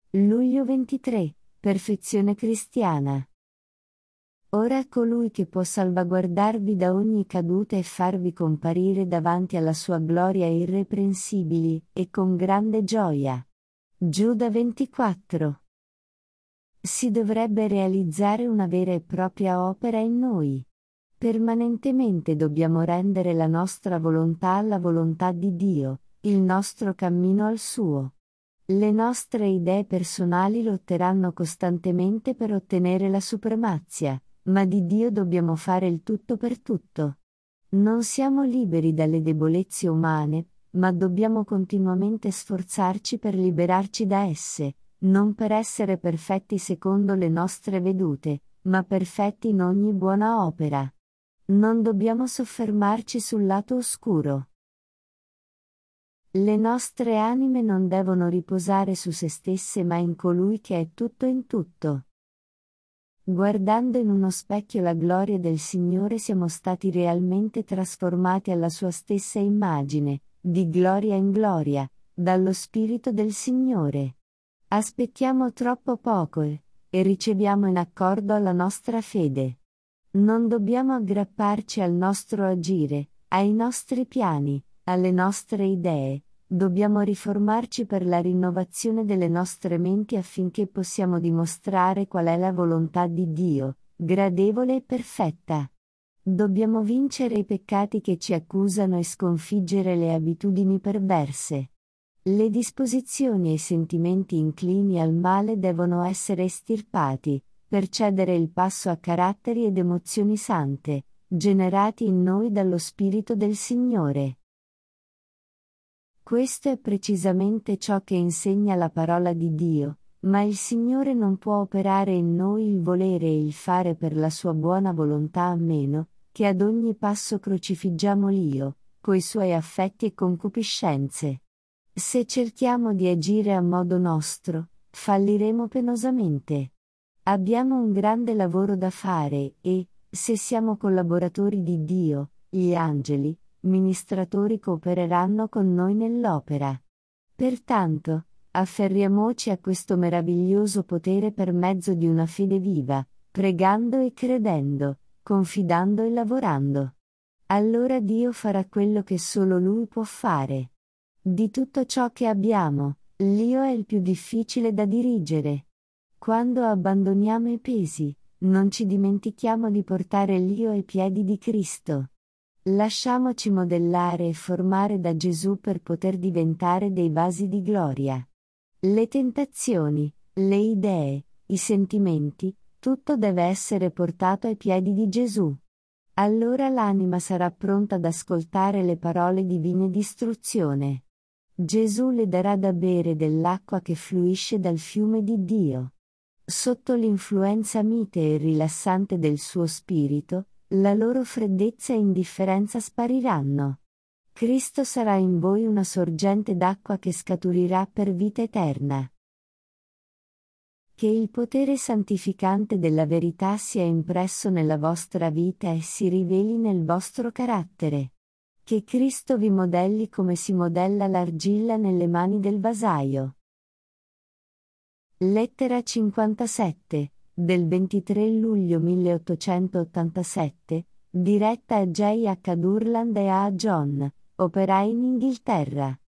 Luglio 23, Perfezione cristiana. Ora colui che può salvaguardarvi da ogni caduta e farvi comparire davanti alla sua gloria irreprensibili, e con grande gioia. Giuda 24. Si dovrebbe realizzare una vera e propria opera in noi. Permanentemente dobbiamo rendere la nostra volontà alla volontà di Dio, il nostro cammino al suo. Le nostre idee personali lotteranno costantemente per ottenere la supremazia, ma di Dio dobbiamo fare il tutto per tutto. Non siamo liberi dalle debolezze umane, ma dobbiamo continuamente sforzarci per liberarci da esse, non per essere perfetti secondo le nostre vedute, ma perfetti in ogni buona opera. Non dobbiamo soffermarci sul lato oscuro. Le nostre anime non devono riposare su se stesse ma in colui che è tutto in tutto. Guardando in uno specchio la gloria del Signore siamo stati realmente trasformati alla sua stessa immagine, di gloria in gloria, dallo Spirito del Signore. Aspettiamo troppo poco e riceviamo in accordo alla nostra fede. Non dobbiamo aggrapparci al nostro agire, ai nostri piani, alle nostre idee, dobbiamo riformarci per la rinnovazione delle nostre menti affinché possiamo dimostrare qual è la volontà di Dio, gradevole e perfetta. Dobbiamo vincere i peccati che ci accusano e sconfiggere le abitudini perverse. Le disposizioni e i sentimenti inclini al male devono essere estirpati, per cedere il passo a caratteri ed emozioni sante, generati in noi dallo Spirito del Signore. Questo è precisamente ciò che insegna la parola di Dio, ma il Signore non può operare in noi il volere e il fare per la sua buona volontà a meno che ad ogni passo crocifiggiamo l'io, coi suoi affetti e concupiscenze. Se cerchiamo di agire a modo nostro, falliremo penosamente. Abbiamo un grande lavoro da fare e, se siamo collaboratori di Dio, gli angeli, ministratori coopereranno con noi nell'opera. Pertanto, afferriamoci a questo meraviglioso potere per mezzo di una fede viva, pregando e credendo, confidando e lavorando. Allora Dio farà quello che solo Lui può fare. Di tutto ciò che abbiamo, l'io è il più difficile da dirigere. Quando abbandoniamo i pesi, non ci dimentichiamo di portare l'io ai piedi di Cristo. Lasciamoci modellare e formare da Gesù per poter diventare dei vasi di gloria. Le tentazioni, le idee, i sentimenti, tutto deve essere portato ai piedi di Gesù. Allora l'anima sarà pronta ad ascoltare le parole divine di istruzione. Gesù le darà da bere dell'acqua che fluisce dal fiume di Dio. Sotto l'influenza mite e rilassante del suo spirito, la loro freddezza e indifferenza spariranno. Cristo sarà in voi una sorgente d'acqua che scaturirà per vita eterna. Che il potere santificante della verità sia impresso nella vostra vita e si riveli nel vostro carattere. Che Cristo vi modelli come si modella l'argilla nelle mani del vasaio. Lettera 57, del 23 luglio 1887, diretta a J. H. Durland e a John, operai in Inghilterra.